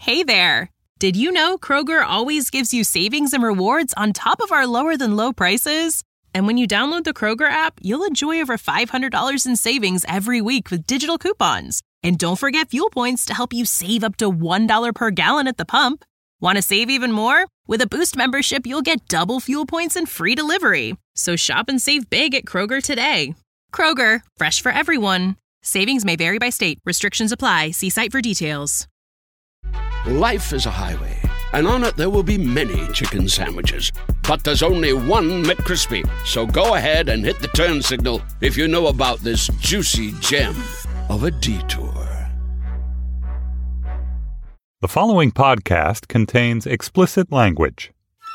Hey there! Did you know Kroger always gives you savings and rewards on top of our lower-than-low prices? And when you download the Kroger app, you'll enjoy over $500 in savings every week with digital coupons. And don't forget fuel points to help you save up to $1 per gallon at the pump. Want to save even more? With a Boost membership, you'll get double fuel points and free delivery. So shop and save big at Kroger today. Kroger, fresh for everyone. Savings may vary by state. Restrictions apply. See site for details. Life is a highway, and on it there will be many chicken sandwiches. But there's only one McCrispy. So go ahead and hit the turn signal if you know about this juicy gem of a detour. The following podcast contains explicit language.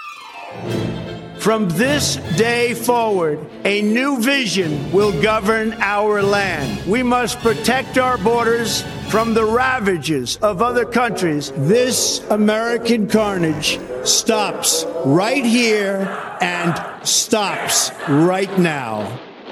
From this day forward, a new vision will govern our land. We must protect our borders from the ravages of other countries. This American carnage stops right here and stops right now.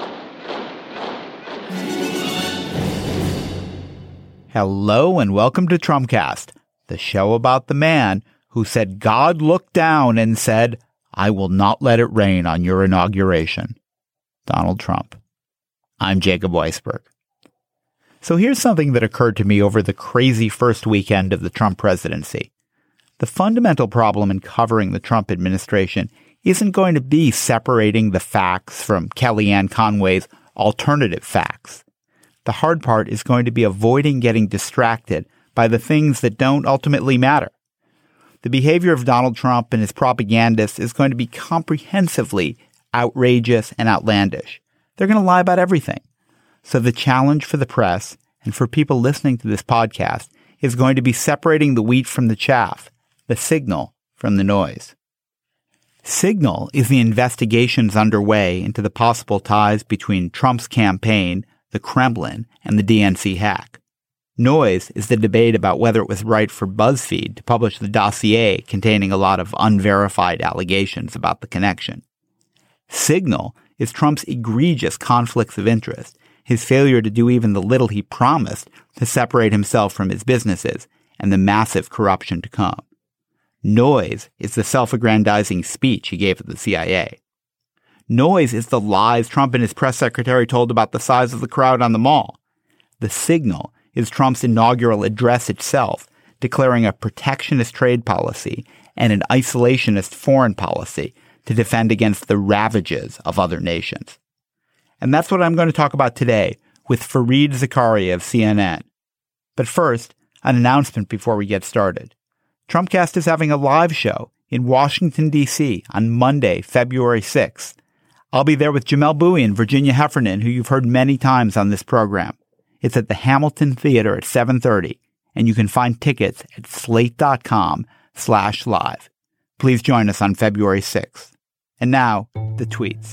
Hello and welcome to Trumpcast, the show about the man who said God looked down and said, "I will not let it rain on your inauguration." Donald Trump. I'm Jacob Weisberg. So here's something that occurred to me over the crazy first weekend of the Trump presidency. The fundamental problem in covering the Trump administration isn't going to be separating the facts from Kellyanne Conway's alternative facts. The hard part is going to be avoiding getting distracted by the things that don't ultimately matter. The behavior of Donald Trump and his propagandists is going to be comprehensively outrageous and outlandish. They're going to lie about everything. So the challenge for the press and for people listening to this podcast is going to be separating the wheat from the chaff, the signal from the noise. Signal is the investigations underway into the possible ties between Trump's campaign, the Kremlin, and the DNC hack. Noise is the debate about whether it was right for BuzzFeed to publish the dossier containing a lot of unverified allegations about the connection. Signal is Trump's egregious conflicts of interest, his failure to do even the little he promised to separate himself from his businesses, and the massive corruption to come. Noise is the self-aggrandizing speech he gave at the CIA. Noise is the lies Trump and his press secretary told about the size of the crowd on the mall. The signal is Trump's inaugural address itself, declaring a protectionist trade policy and an isolationist foreign policy to defend against the ravages of other nations. And that's what I'm going to talk about today with Fareed Zakaria of CNN. But first, an announcement before we get started. Trumpcast is having a live show in Washington, D.C. on Monday, February 6th. I'll be there with Jamelle Bouie and Virginia Heffernan, who you've heard many times on this program. It's at the Hamilton Theater at 7:30, and you can find tickets at slate.com/live. Please join us on February 6th. And now, the tweets.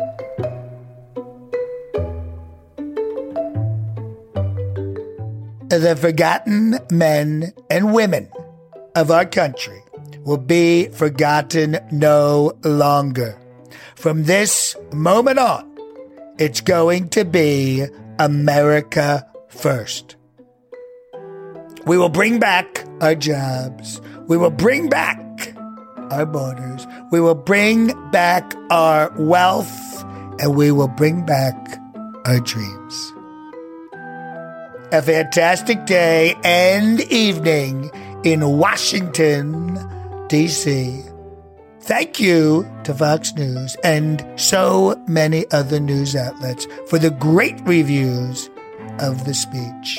The forgotten men and women of our country will be forgotten no longer. From this moment on, it's going to be America first. We will bring back our jobs. We will bring back our borders. We will bring back our wealth, and we will bring back our dreams. A fantastic day and evening in Washington, D.C. Thank you to Fox News and so many other news outlets for the great reviews of the speech.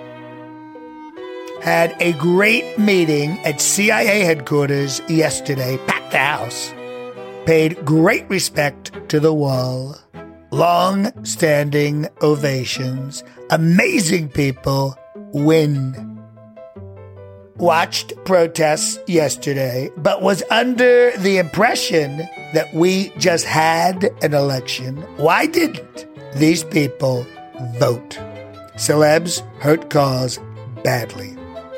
Had a great meeting at CIA headquarters yesterday, packed the house. Paid great respect to the wall. Long-standing ovations. Amazing people win. Watched protests yesterday, but was under the impression that we just had an election. Why didn't these people vote? Celebs hurt cause badly.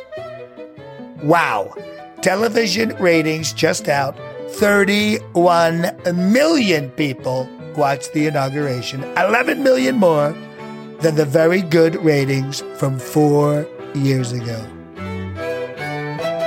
Wow. Television ratings just out. 31 million people watched the inauguration. 11 million more than the very good ratings from 4 years ago.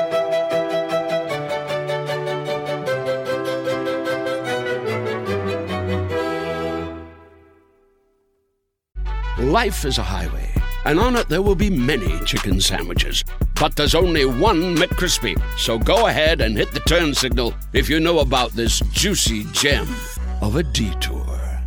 Life is a highway, and on it there will be many chicken sandwiches. But there's only one McCrispy. So go ahead and hit the turn signal if you know about this juicy gem of a detour.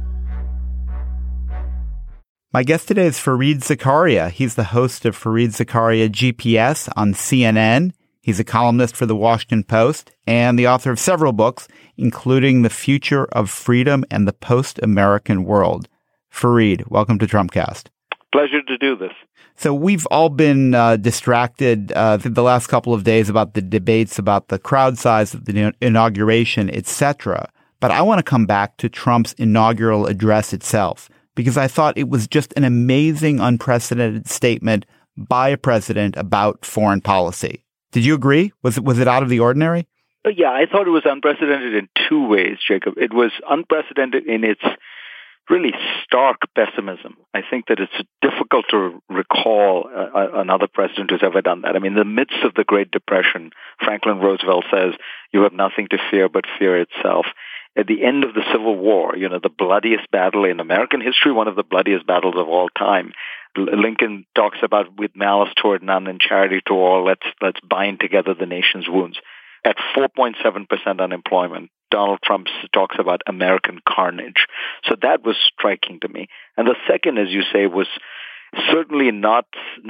My guest today is Fareed Zakaria. He's the host of Fareed Zakaria GPS on CNN. He's a columnist for The Washington Post and the author of several books, including The Future of Freedom and the Post-American World. Fareed, welcome to Trumpcast. Pleasure to do this. So we've all been distracted the last couple of days about the debates about the crowd size of the inauguration, etc. But I want to come back to Trump's inaugural address itself, because I thought it was just an amazing, unprecedented statement by a president about foreign policy. Did you agree? Was it out of the ordinary? Yeah, I thought it was unprecedented in two ways, Jacob. It was unprecedented in its really stark pessimism. I think that it's difficult to recall another president who's ever done that. I mean, in the midst of the Great Depression, Franklin Roosevelt says, "You have nothing to fear but fear itself." At the end of the Civil War, the bloodiest battle in American history, one of the bloodiest battles of all time, Lincoln talks about with malice toward none and charity to all, let's bind together the nation's wounds. At 4.7% unemployment, Donald Trump talks about American carnage. So that was striking to me. And the second, as you say, was certainly not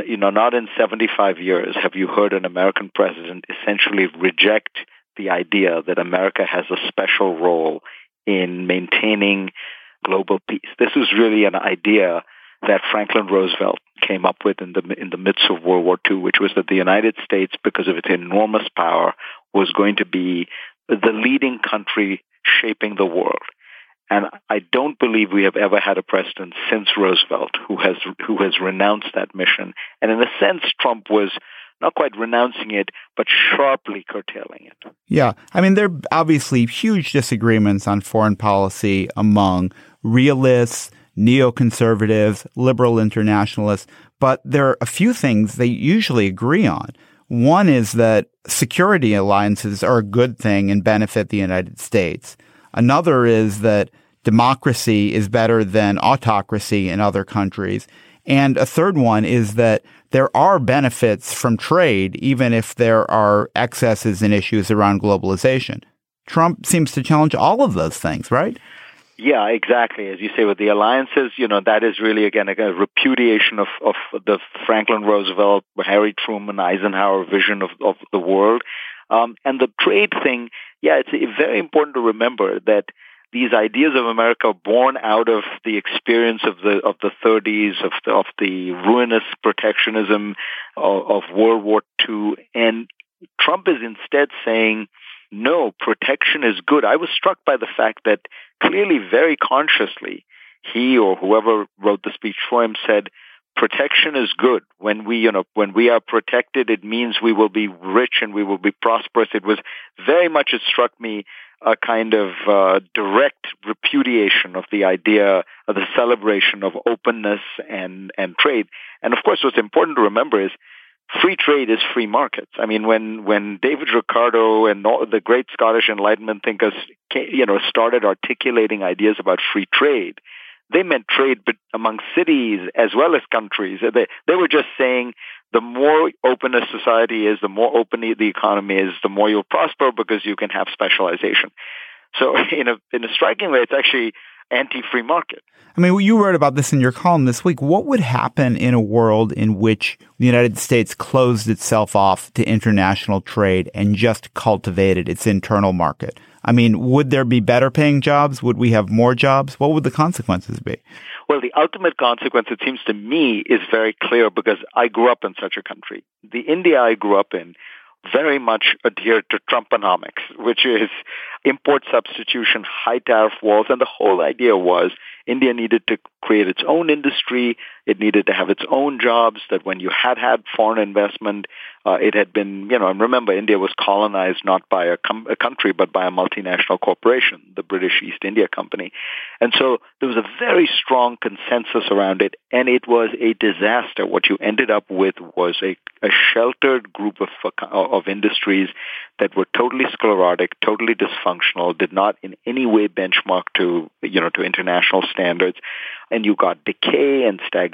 in 75 years have you heard an American president essentially reject the idea that America has a special role in maintaining global peace. This was really an idea that Franklin Roosevelt came up with in the midst of World War II, which was that the United States, because of its enormous power, was going to be the leading country shaping the world. And I don't believe we have ever had a president since Roosevelt who has renounced that mission. And in a sense, Trump was not quite renouncing it, but sharply curtailing it. Yeah. I mean, there are obviously huge disagreements on foreign policy among realists, neoconservatives, liberal internationalists, but there are a few things they usually agree on. One is that security alliances are a good thing and benefit the United States. Another is that democracy is better than autocracy in other countries. And a third one is that there are benefits from trade, even if there are excesses and issues around globalization. Trump seems to challenge all of those things, right? Yeah, exactly. As you say, with the alliances, that is really, again, a repudiation of the Franklin Roosevelt, Harry Truman, Eisenhower vision of the world. And the trade thing, it's very important to remember that these ideas of America are born out of the experience of the 30s, of the ruinous protectionism of World War II. And Trump is instead saying, no, protection is good. I was struck by the fact that clearly, very consciously, he or whoever wrote the speech for him said, protection is good. When we are protected, it means we will be rich and we will be prosperous. It was very much, it struck me, a kind of direct repudiation of the idea of the celebration of openness and trade. And of course, what's important to remember is free trade is free markets. I mean, when David Ricardo and all the great Scottish Enlightenment thinkers started articulating ideas about free trade, they meant trade among cities as well as countries. They were just saying the more open a society is, the more open the economy is, the more you'll prosper because you can have specialization. So in a striking way, it's actually anti-free market. I mean, you wrote about this in your column this week. What would happen in a world in which the United States closed itself off to international trade and just cultivated its internal market? I mean, would there be better paying jobs? Would we have more jobs? What would the consequences be? Well, the ultimate consequence, it seems to me, is very clear because I grew up in such a country. The India I grew up in very much adhered to Trumponomics, which is import substitution, high tariff walls. And the whole idea was India needed to create its own industry. It needed to have its own jobs, that when you had foreign investment, it had been, and remember, India was colonized not by a country, but by a multinational corporation, the British East India Company. And so there was a very strong consensus around it, and it was a disaster. What you ended up with was a sheltered group of industries that were totally sclerotic, totally dysfunctional, did not in any way benchmark to international standards. And you got decay and stagnation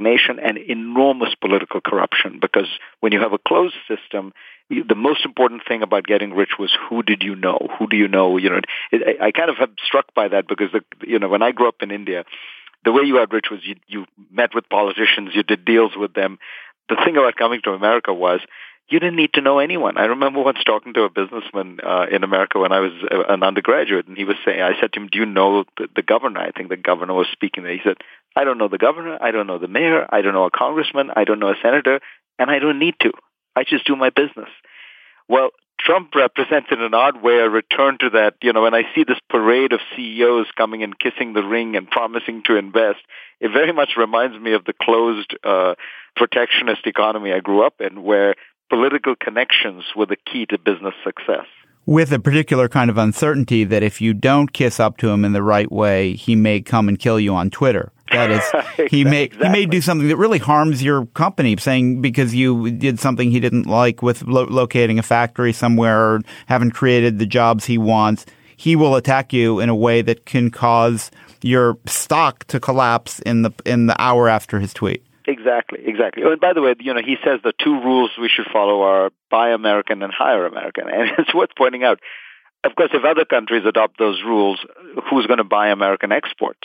stagnation and enormous political corruption, because when you have a closed system, the most important thing about getting rich was who did you know? Who do you know? I kind of am struck by that because, when I grew up in India, the way you got rich was you met with politicians, you did deals with them. The thing about coming to America was you didn't need to know anyone. I remember once talking to a businessman in America when I was an undergraduate, and he was saying, I said to him, do you know the governor? I think the governor was speaking there. He said, I don't know the governor, I don't know the mayor, I don't know a congressman, I don't know a senator, and I don't need to. I just do my business. Well, Trump represents in an odd way a return to that. When I see this parade of CEOs coming and kissing the ring and promising to invest, it very much reminds me of the closed protectionist economy I grew up in, where political connections were the key to business success. With a particular kind of uncertainty that if you don't kiss up to him in the right way, he may come and kill you on Twitter. That is, he may do something that really harms your company, saying because you did something he didn't like with locating a factory somewhere or haven't created the jobs he wants. He will attack you in a way that can cause your stock to collapse in the hour after his tweet. Exactly. Oh, and by the way, he says the two rules we should follow are buy American and hire American. And it's worth pointing out, of course, if other countries adopt those rules, who's going to buy American exports?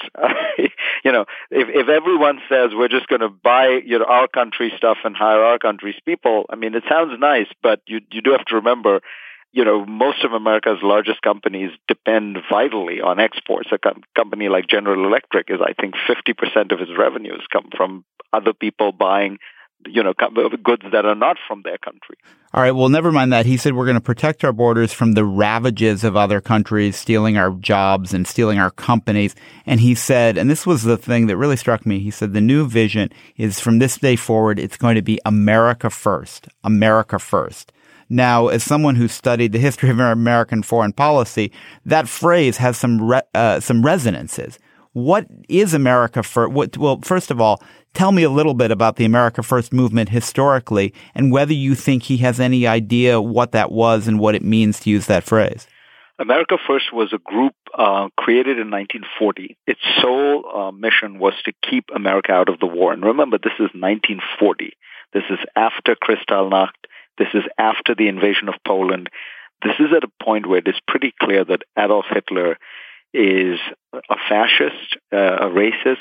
If everyone says we're just going to buy our country stuff and hire our country's people, I mean, it sounds nice, but you do have to remember, most of America's largest companies depend vitally on exports. A company like General Electric is, I think, 50% of its revenues come from other people buying, goods that are not from their country. All right. Well, never mind that. He said we're going to protect our borders from the ravages of other countries stealing our jobs and stealing our companies. And he said, and this was the thing that really struck me, he said the new vision is from this day forward, it's going to be America first. America first. Now, as someone who studied the history of American foreign policy, that phrase has some resonances. What is America first? Well, first of all, tell me a little bit about the America First movement historically and whether you think he has any idea what that was and what it means to use that phrase. America First was a group created in 1940. Its sole mission was to keep America out of the war. And remember, this is 1940. This is after Kristallnacht. This is after the invasion of Poland. This is at a point where it is pretty clear that Adolf Hitler is a fascist, a racist,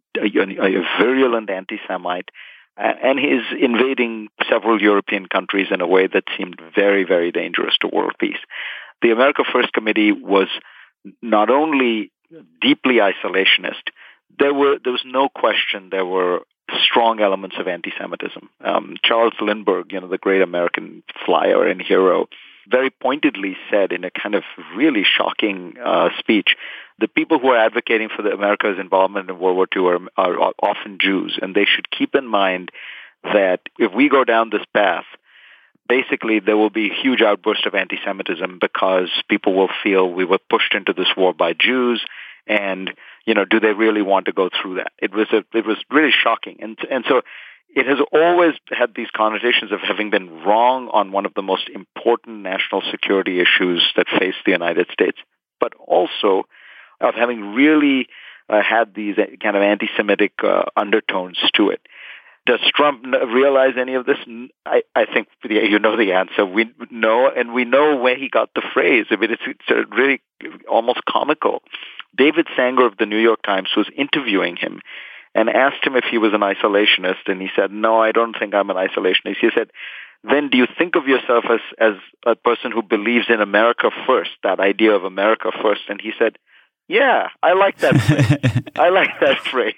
a virulent anti-Semite, and he's invading several European countries in a way that seemed very, very dangerous to world peace. The America First Committee was not only deeply isolationist, there was no question there were strong elements of anti-Semitism. Charles Lindbergh, the great American flyer and hero, very pointedly said in a kind of really shocking speech, the people who are advocating for America's involvement in World War II are often Jews, and they should keep in mind that if we go down this path, basically there will be a huge outburst of anti-Semitism because people will feel we were pushed into this war by Jews, and do they really want to go through that? It was really shocking, and so it has always had these connotations of having been wrong on one of the most important national security issues that face the United States, but also of having really had these kind of anti-Semitic undertones to it. Does Trump realize any of this? I think you know the answer. We know, and we know where he got the phrase. I mean, it's really almost comical. David Sanger of the New York Times was interviewing him and asked him if he was an isolationist, and he said, no, I don't think I'm an isolationist. He said, then do you think of yourself as a person who believes in America first, that idea of America first? And he said, yeah, I like that phrase. I like that phrase.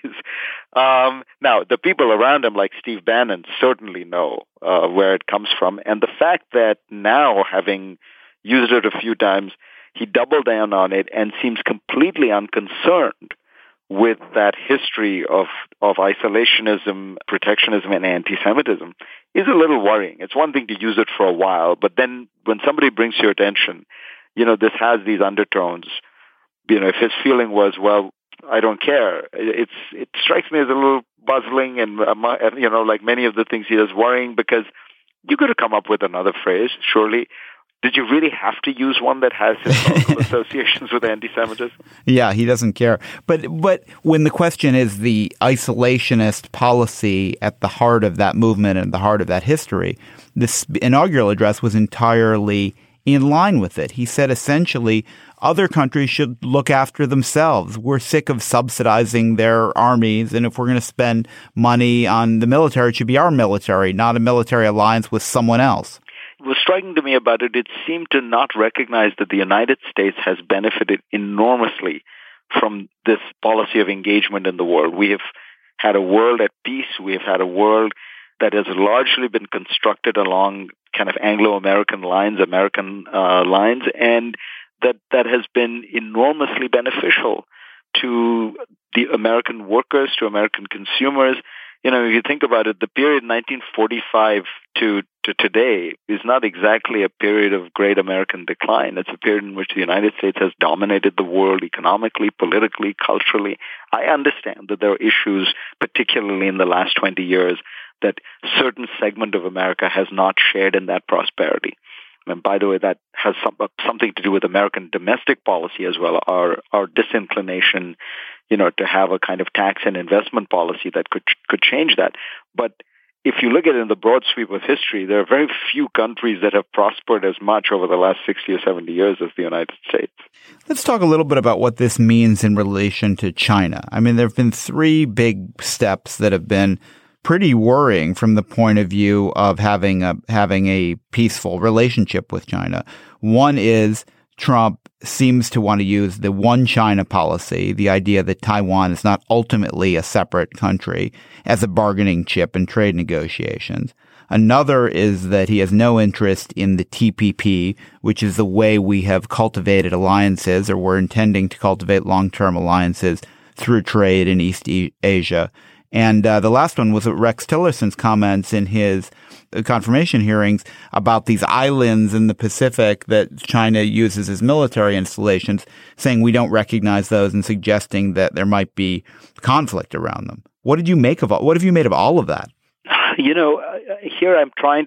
Now, the people around him, like Steve Bannon, certainly know where it comes from. And the fact that now, having used it a few times, he doubled down on it and seems completely unconcerned with that history of isolationism, protectionism, and anti-Semitism is a little worrying. It's one thing to use it for a while, but then when somebody brings your attention, this has these undertones. If his feeling was, well, I don't care, it strikes me as a little puzzling and, like many of the things he does, worrying, because you could have come up with another phrase, surely. Did you really have to use one that has historical associations with anti-Semitism? Yeah, he doesn't care. But when the question is the isolationist policy at the heart of that movement and the heart of that history, this inaugural address was entirely in line with it. He said essentially other countries should look after themselves. We're sick of subsidizing their armies, and if we're going to spend money on the military, it should be our military, not a military alliance with someone else. What was striking to me about it, it seemed to not recognize that the United States has benefited enormously from this policy of engagement in the world. We have had a world at peace. We have had a world that has largely been constructed along kind of Anglo-American lines, lines, and that has been enormously beneficial to the American workers, to American consumers. If you think about it, the period 1945 to today is not exactly a period of great American decline. It's a period in which the United States has dominated the world economically, politically, culturally. I understand that there are issues, particularly in the last 20 years, that certain segment of America has not shared in that prosperity. And by the way, that has something to do with American domestic policy as well, our disinclination, to have a kind of tax and investment policy that could change that. But if you look at it in the broad sweep of history, there are very few countries that have prospered as much over the last 60 or 70 years as the United States. Let's talk a little bit about what this means in relation to China. I mean, there have been three big steps that have been pretty worrying from the point of view of having a peaceful relationship with China. One is Trump seems to want to use the one China policy, the idea that Taiwan is not ultimately a separate country, as a bargaining chip in trade negotiations. Another is that he has no interest in the TPP, which is the way we have cultivated alliances, or we're intending to cultivate long-term alliances through trade in East Asia. And the last one was Rex Tillerson's comments in his confirmation hearings about these islands in the Pacific that China uses as military installations, saying we don't recognize those and suggesting that there might be conflict around them. What have you made of all of that? Here I'm trying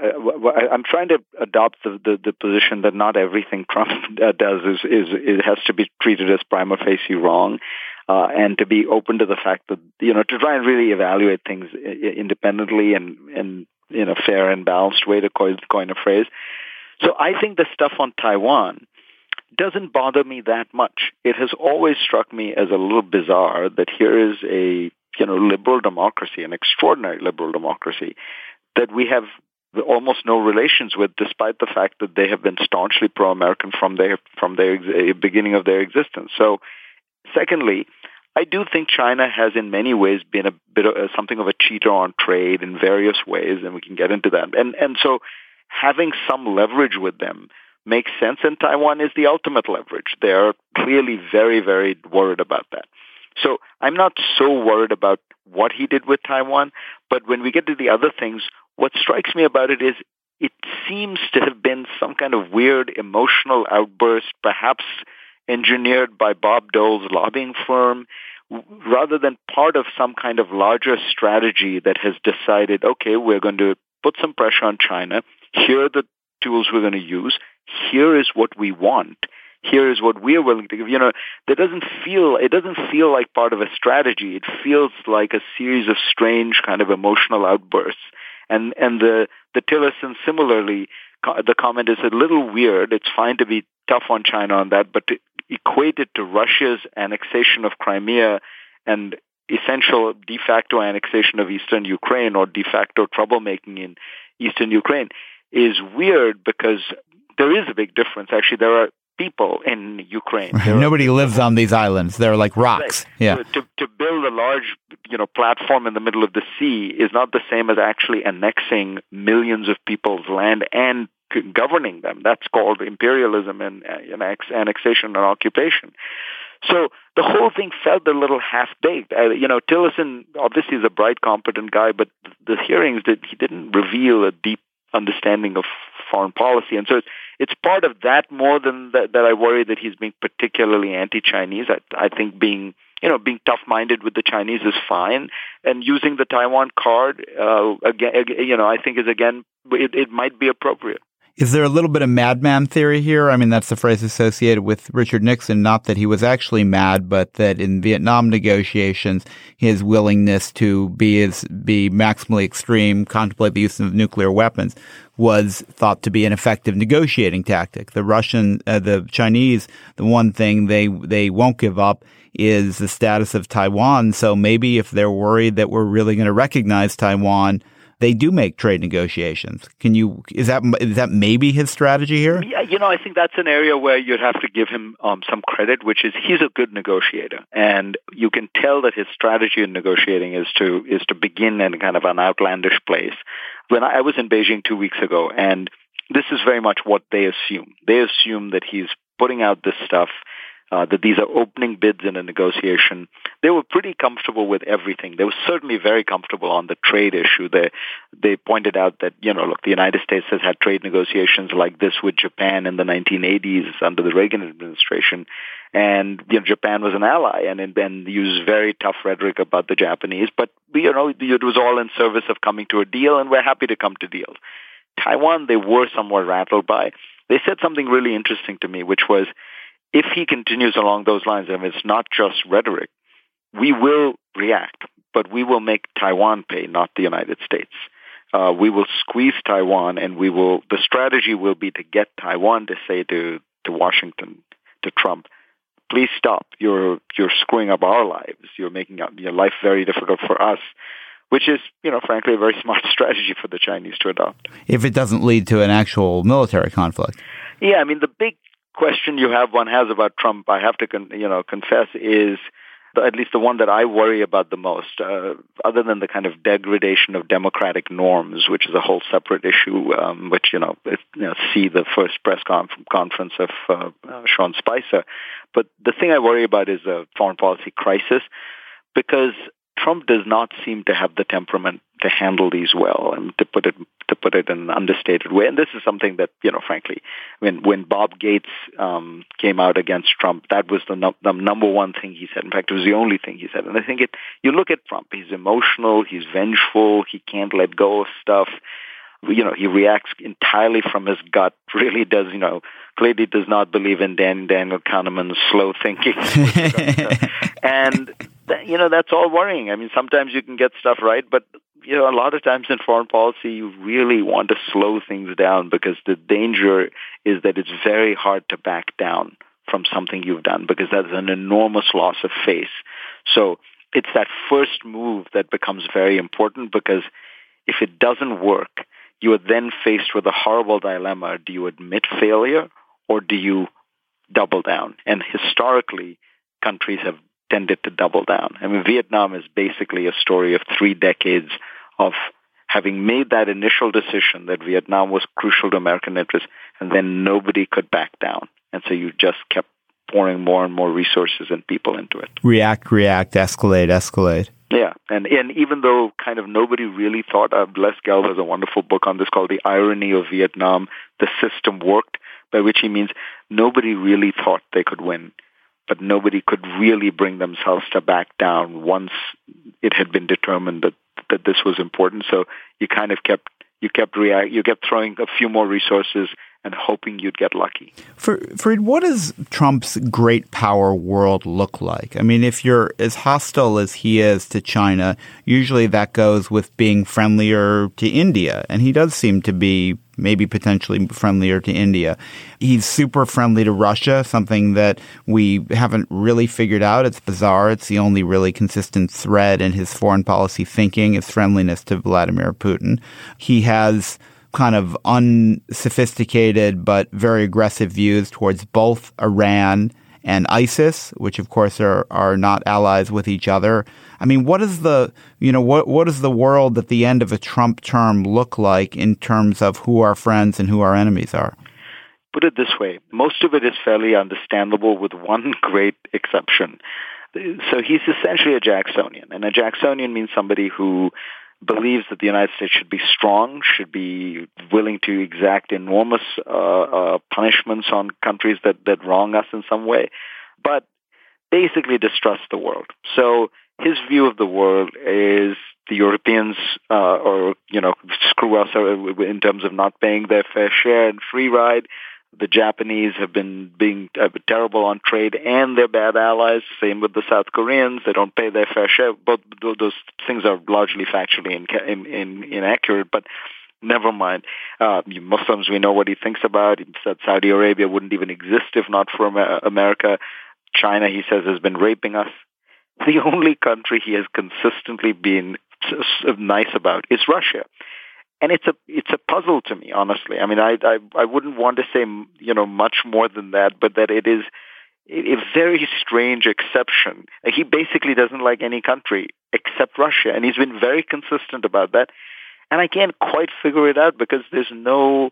to adopt the position that not everything Trump does is has to be treated as prima facie wrong. And to be open to the fact that, to try and really evaluate things independently and in a fair and balanced way, to coin a phrase. So I think the stuff on Taiwan doesn't bother me that much. It has always struck me as a little bizarre that here is a, liberal democracy, an extraordinary liberal democracy, that we have almost no relations with, despite the fact that they have been staunchly pro-American from their beginning of their existence. So, secondly, I do think China has in many ways been a bit of something of a cheater on trade in various ways, and we can get into that. And so having some leverage with them makes sense, and Taiwan is the ultimate leverage. They're clearly very, very worried about that. So I'm not so worried about what he did with Taiwan, but when we get to the other things, what strikes me about it is it seems to have been some kind of weird emotional outburst, perhaps engineered by Bob Dole's lobbying firm, rather than part of some kind of larger strategy that has decided, okay, we're going to put some pressure on China. Here are the tools we're going to use. Here is what we want. Here is what we are willing to give. It doesn't feel like part of a strategy. It feels like a series of strange kind of emotional outbursts. And the Tillerson similarly, the comment is a little weird. It's fine to be tough on China on that, but to equate it to Russia's annexation of Crimea and essential de facto annexation of eastern Ukraine, or de facto troublemaking in eastern Ukraine, is weird, because there is a big difference. Actually, there are people in Ukraine. Nobody lives on these islands. They're like rocks. Right. Yeah. To build a large, platform in the middle of the sea is not the same as actually annexing millions of people's land and governing them. That's called imperialism and annexation and occupation. So the whole thing felt a little half-baked. Tillerson obviously is a bright, competent guy, but the hearings he didn't reveal a deep understanding of foreign policy. And so it's part of that more than that I worry that he's being particularly anti-Chinese. I think being tough-minded with the Chinese is fine, and using the Taiwan card, I think it might be appropriate. Is there a little bit of madman theory here? I mean, that's the phrase associated with Richard Nixon, not that he was actually mad, but that in Vietnam negotiations, his willingness to be maximally extreme, contemplate the use of nuclear weapons, was thought to be an effective negotiating tactic. The Chinese, the one thing they won't give up is the status of Taiwan. So maybe if they're worried that we're really going to recognize Taiwan, they do make trade negotiations. Is that maybe his strategy here? Yeah, I think that's an area where you'd have to give him some credit, which is he's a good negotiator, and you can tell that his strategy in negotiating is to begin in kind of an outlandish place. When I was in Beijing 2 weeks ago, and this is very much what they assume. They assume that he's putting out this stuff, that these are opening bids in a negotiation. They were pretty comfortable with everything. They were certainly very comfortable on the trade issue. They pointed out that, look, the United States has had trade negotiations like this with Japan in the 1980s under the Reagan administration. And, Japan was an ally and used very tough rhetoric about the Japanese. But, it was all in service of coming to a deal, and we're happy to come to deals. Taiwan, they were somewhat rattled by. They said something really interesting to me, which was, if he continues along those lines, and it's not just rhetoric, we will react, but we will make Taiwan pay, not the United States. We will squeeze Taiwan, and the strategy will be to get Taiwan to say to Washington, to Trump, please stop. You're screwing up our lives. You're making your life very difficult for us, which is, frankly, a very smart strategy for the Chinese to adopt. If it doesn't lead to an actual military conflict. Yeah, I mean, the big question one has about Trump, I have to confess, is at least the one that I worry about the most, other than the kind of degradation of democratic norms, which is a whole separate issue, which, see the first press conference of Sean Spicer. But the thing I worry about is a foreign policy crisis, because Trump does not seem to have the temperament to handle these well, and to put it in an understated way. And this is something that, frankly, when Bob Gates came out against Trump, that was the number one thing he said. In fact, it was the only thing he said. And I think you look at Trump, he's emotional, he's vengeful, he can't let go of stuff. He reacts entirely from his gut, really does, clearly does not believe in Daniel Kahneman's slow thinking. And, that's all worrying. I mean, sometimes you can get stuff right, but, a lot of times in foreign policy, you really want to slow things down, because the danger is that it's very hard to back down from something you've done, because that's an enormous loss of face. So it's that first move that becomes very important, because if it doesn't work, you are then faced with a horrible dilemma. Do you admit failure, or do you double down? And historically, countries have tended to double down. I mean, Vietnam is basically a story of 3 decades of having made that initial decision that Vietnam was crucial to American interests, and then nobody could back down. And so you just kept pouring more and more resources and people into it. React, escalate. Yeah, and even though kind of nobody really thought, Les Gelb has a wonderful book on this called The Irony of Vietnam, the system worked, by which he means nobody really thought they could win, but nobody could really bring themselves to back down once it had been determined that this was important. So you kind of kept throwing a few more resources and hoping you'd get lucky. Fareed, what does Trump's great power world look like? I mean, if you're as hostile as he is to China, usually that goes with being friendlier to India. And he does seem to be maybe potentially friendlier to India. He's super friendly to Russia, something that we haven't really figured out. It's bizarre. It's the only really consistent thread in his foreign policy thinking, his friendliness to Vladimir Putin. He has kind of unsophisticated but very aggressive views towards both Iran and ISIS, which of course are not allies with each other. I mean, what does the world at the end of a Trump term look like in terms of who our friends and who our enemies are? Put it this way, most of it is fairly understandable with one great exception. So he's essentially a Jacksonian, and a Jacksonian means somebody who believes that the United States should be strong, should be willing to exact enormous punishments on countries that wrong us in some way, but basically distrusts the world. So his view of the world is The Europeans, screw us in terms of not paying their fair share and free ride. The Japanese have been being terrible on trade, and they're bad allies. Same with the South Koreans; they don't pay their fair share. Both those things are largely factually inaccurate, but never mind. Muslims, we know what he thinks about. He said Saudi Arabia wouldn't even exist if not for America. China, he says, has been raping us. The only country he has consistently been nice about is Russia. And it's a puzzle to me, honestly. I mean, I wouldn't want to say, much more than that, but that it is a very strange exception. He basically doesn't like any country except Russia, and he's been very consistent about that. And I can't quite figure it out because there's no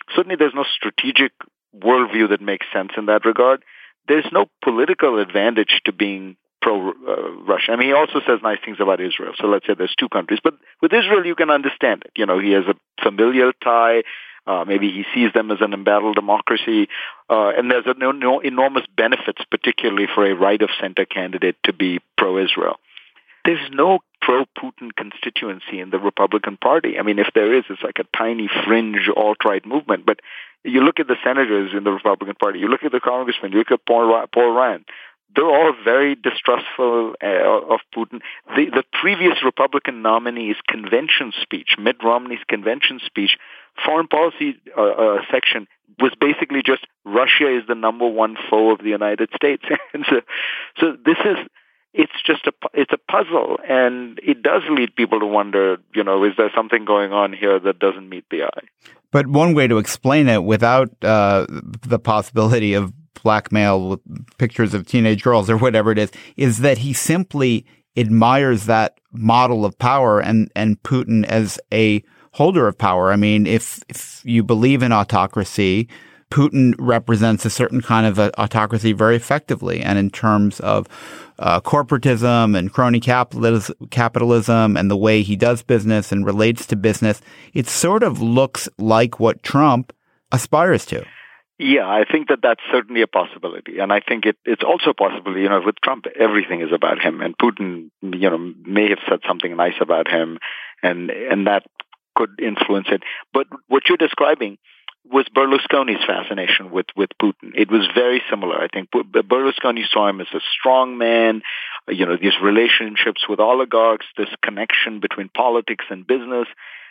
strategic worldview that makes sense in that regard. There's no political advantage to being pro-Russia. I mean, he also says nice things about Israel. So let's say there's two countries. But with Israel, you can understand it. He has a familial tie. Maybe he sees them as an embattled democracy. And there's enormous benefits, particularly for a right-of-center candidate to be pro-Israel. There's no pro-Putin constituency in the Republican Party. I mean, if there is, it's like a tiny fringe alt-right movement. But you look at the senators in the Republican Party, you look at the congressmen, you look at Paul Ryan, they're all very distrustful of Putin. The previous Republican nominee's convention speech, Mitt Romney's convention speech, foreign policy section was basically just Russia is the number one foe of the United States. And so this is, it's a puzzle, and it does lead people to wonder, is there something going on here that doesn't meet the eye? But one way to explain it without the possibility of blackmail with pictures of teenage girls or whatever it is that he simply admires that model of power and Putin as a holder of power. I mean, if you believe in autocracy, Putin represents a certain kind of autocracy very effectively. And in terms of corporatism and crony capitalism and the way he does business and relates to business, it sort of looks like what Trump aspires to. Yeah, I think that's certainly a possibility. And I think it's also a possibility, with Trump, everything is about him. And Putin, may have said something nice about him, and that could influence it. But what you're describing was Berlusconi's fascination with Putin. It was very similar. I think Berlusconi saw him as a strong man, these relationships with oligarchs, this connection between politics and business.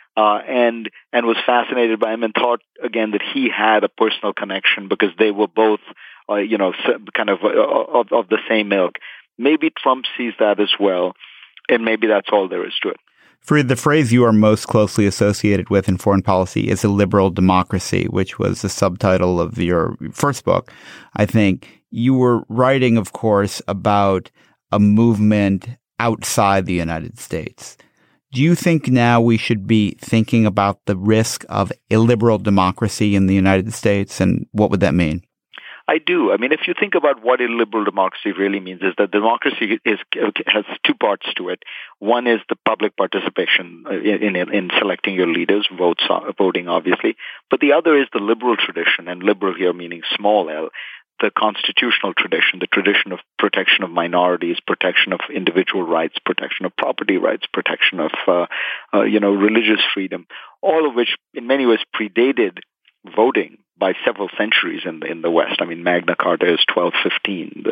And was fascinated by him and thought, again, that he had a personal connection because they were both, kind of the same ilk. Maybe Trump sees that as well, and maybe that's all there is to it. Fareed, the phrase you are most closely associated with in foreign policy is a liberal democracy, which was the subtitle of your first book. I think you were writing, of course, about a movement outside the United States. Do you think now we should be thinking about the risk of illiberal democracy in the United States, and what would that mean? I do. I mean, if you think about what illiberal democracy really means, is that democracy has two parts to it. One is the public participation in selecting your leaders, voting, obviously. But the other is the liberal tradition, and liberal here meaning small l, the constitutional tradition, the tradition of protection of minorities, protection of individual rights, protection of property rights, protection of, religious freedom, all of which in many ways predated voting by several centuries in the West. I mean, Magna Carta is 1215.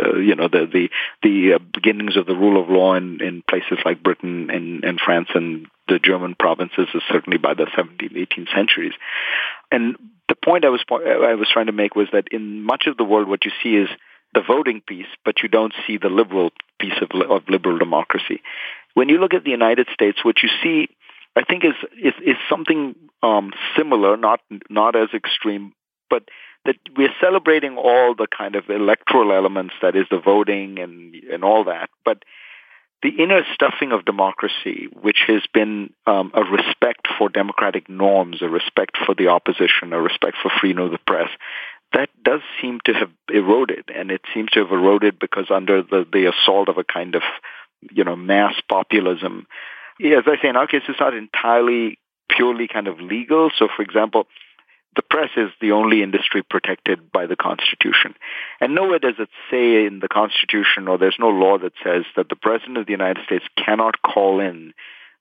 The beginnings of the rule of law in places like Britain and France and the German provinces is certainly by the 17th, 18th centuries. And the point I was trying to make was that in much of the world, what you see is the voting piece, but you don't see the liberal piece of liberal democracy. When you look at the United States, what you see, I think, is something similar, not as extreme, but that we're celebrating all the kind of electoral elements, that is the voting and all that, but the inner stuffing of democracy, which has been a respect for democratic norms, a respect for the opposition, a respect for freedom of the press, that does seem to have eroded. And it seems to have eroded because under the assault of a kind of, mass populism. As I say, in our case, it's not entirely purely kind of legal. So, for example, the press is the only industry protected by the Constitution. And nowhere does it say in the Constitution, or there's no law that says that the President of the United States cannot call in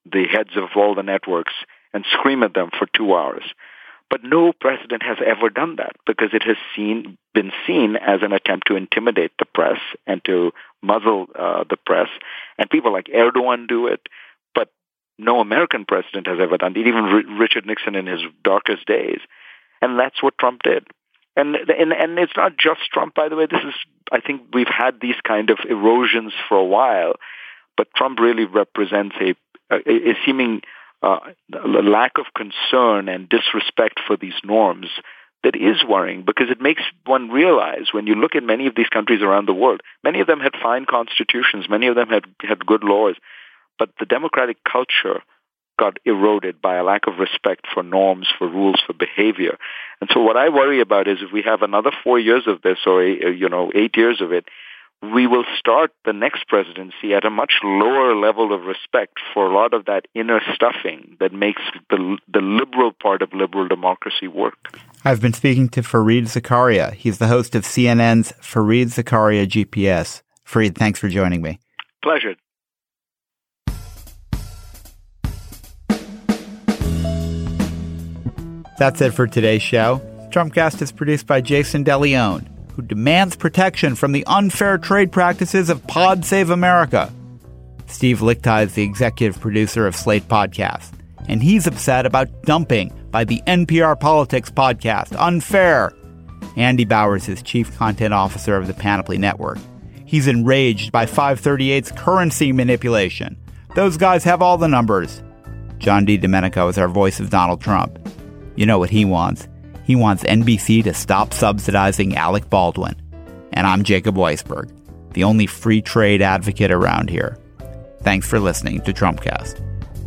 the heads of all the networks and scream at them for 2 hours. But no president has ever done that because it has been seen as an attempt to intimidate the press and to muzzle the press. And people like Erdogan do it, but no American president has ever done it, even Richard Nixon in his darkest days. And that's what Trump did. And it's not just Trump, by the way. I think we've had these kind of erosions for a while, but Trump really represents a seeming lack of concern and disrespect for these norms that is worrying, because it makes one realize when you look at many of these countries around the world, many of them had fine constitutions, many of them had good laws, but the democratic culture got eroded by a lack of respect for norms, for rules, for behavior. And so what I worry about is if we have another 4 years of this or 8 years of it, we will start the next presidency at a much lower level of respect for a lot of that inner stuffing that makes the liberal part of liberal democracy work. I've been speaking to Fareed Zakaria. He's the host of CNN's Fareed Zakaria GPS. Fareed, thanks for joining me. Pleasure. That's it for today's show. Trumpcast is produced by Jason DeLeon, who demands protection from the unfair trade practices of Pod Save America. Steve Lichtai is the executive producer of Slate Podcast, and he's upset about dumping by the NPR Politics podcast, Unfair. Andy Bowers is chief content officer of the Panoply Network. He's enraged by 538's currency manipulation. Those guys have all the numbers. John D. Domenico is our voice of Donald Trump. You know what he wants. He wants NBC to stop subsidizing Alec Baldwin. And I'm Jacob Weisberg, the only free trade advocate around here. Thanks for listening to Trumpcast.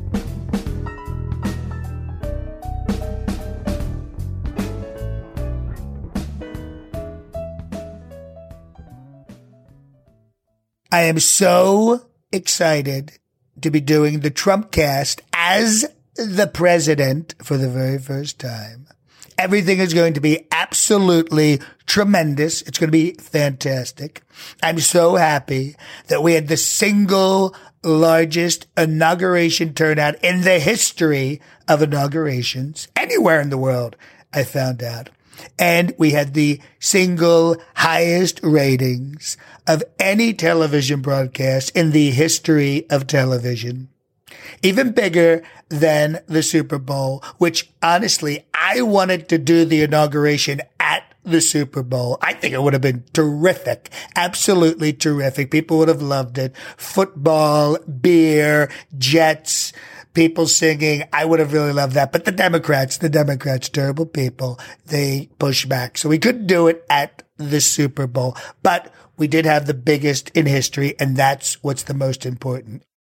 I am so excited to be doing the Trumpcast as the president for the very first time. Everything is going to be absolutely tremendous. It's going to be fantastic. I'm so happy that we had the single largest inauguration turnout in the history of inaugurations anywhere in the world, I found out. And we had the single highest ratings of any television broadcast in the history of television. Even bigger than the Super Bowl, which honestly, I wanted to do the inauguration at the Super Bowl. I think it would have been terrific. Absolutely terrific. People would have loved it. Football, beer, Jets, people singing. I would have really loved that. But the Democrats, terrible people, they push back. So we couldn't do it at the Super Bowl. But we did have the biggest in history, and that's what's the most important.